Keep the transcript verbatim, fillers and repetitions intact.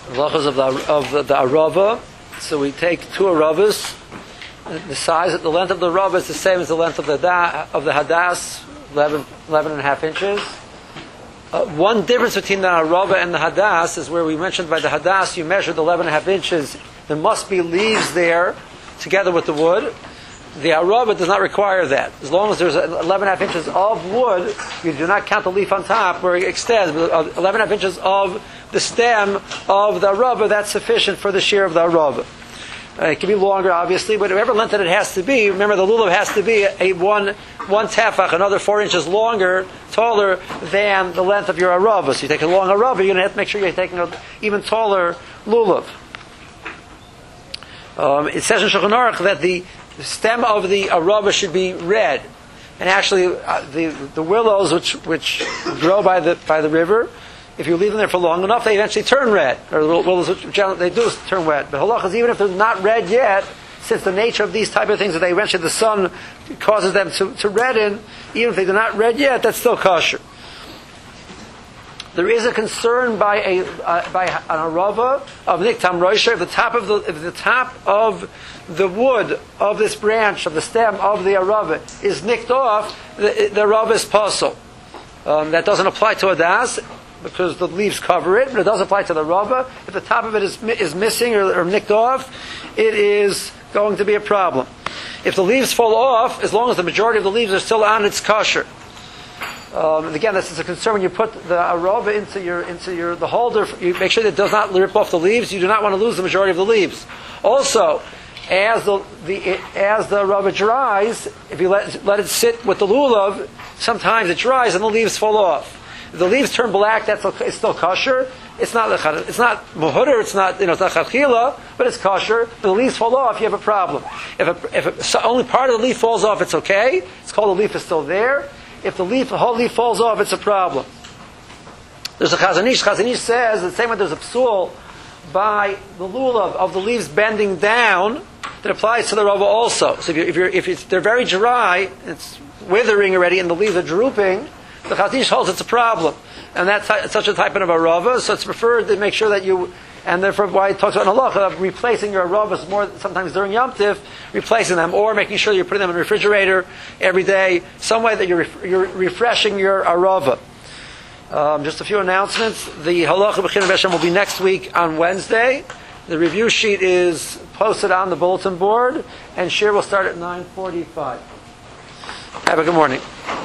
halachas of the of the, the arava. So we take two aravas. The size, the length of the arava is the same as the length of the da, of the hadas, eleven, eleven and a half inches. Uh, one difference between the arava and the hadas is where we mentioned by the hadas you measured eleven and a half inches. There must be leaves there together with the wood. The arava does not require that. As long as there's eleven and a half inches of wood, you do not count the leaf on top where it extends. But eleven and a half inches of the stem of the arava, that's sufficient for the shear of the arava. Uh, it can be longer, obviously, but whatever length that it has to be, remember the lulav has to be a one one tefach, another four inches longer, taller than the length of your arava. So you take a long arava, you're going to have to make sure you're taking an even taller lulav. Um, it says in Shulchan Aruch that the stem of the arava should be red, and actually uh, the the willows which which grow by the by the river, if you leave them there for long enough, they eventually turn red. Or the willows which they do turn red. But halachas, even if they're not red yet, since the nature of these type of things that they eventually the sun causes them to, to redden, even if they're not red yet, that's still kosher. There is a concern by a uh, by an arava of niktam roisha. If the top of the if the top of the wood of this branch of the stem of the arava is nicked off, the, the arava is pasul. Um, that doesn't apply to a das because the leaves cover it, but it does apply to the arava. If the top of it is is missing or, or nicked off, it is going to be a problem. If the leaves fall off, as long as the majority of the leaves are still on, it's kosher. Um, and again, this is a concern when you put the arava into your into your the holder. You make sure that it does not rip off the leaves. You do not want to lose the majority of the leaves. Also, as the, the as the arava dries, if you let let it sit with the lulav, sometimes it dries and the leaves fall off. If the leaves turn black, that's it's still kosher. It's not it's not muhuder. It's not you know it's not chachila, but it's kosher. If the leaves fall off, you have a problem. If a, if a, so only part of the leaf falls off, it's okay. It's called the leaf is still there. If the leaf, the whole leaf falls off, it's a problem. There's a Chazon Ish. Chazon Ish says the same way there's a psul by the lulav of the leaves bending down that applies to the rava also. So if, you're, if, you're, if it's, they're very dry, it's withering already, and the leaves are drooping, the Chazon Ish holds it's a problem, and that's such a type of a rava. So it's preferred to make sure that you. And therefore, why it talks about halacha of replacing your aravas more sometimes during Yom Tif, replacing them, or making sure you're putting them in the refrigerator every day, some way that you're, ref- you're refreshing your arava. Um, just a few announcements. The halacha b'chinuch b'Hashem will be next week on Wednesday. The review sheet is posted on the bulletin board, and shir will start at nine forty-five. Have a good morning.